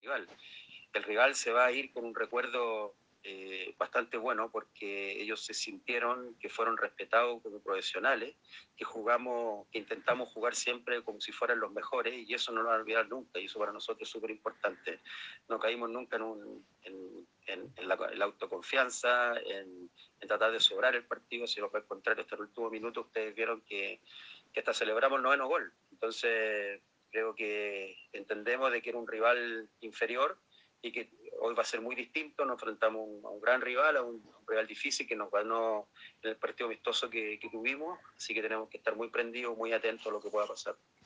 rival. El rival se va a ir con un recuerdo bastante bueno porque ellos se sintieron que fueron respetados como profesionales, que intentamos jugar siempre como si fueran los mejores y eso no lo van a olvidar nunca y eso para nosotros es súper importante. No caímos nunca en la autoconfianza, en tratar de sobrar el partido, sino por el contrario, hasta el último minuto ustedes vieron que hasta celebramos el 9º gol. Entonces creo que entendemos de que era un rival inferior y que hoy va a ser muy distinto, nos enfrentamos a un gran rival, a un rival difícil que nos ganó en el partido amistoso que tuvimos, así que tenemos que estar muy prendidos, muy atentos a lo que pueda pasar.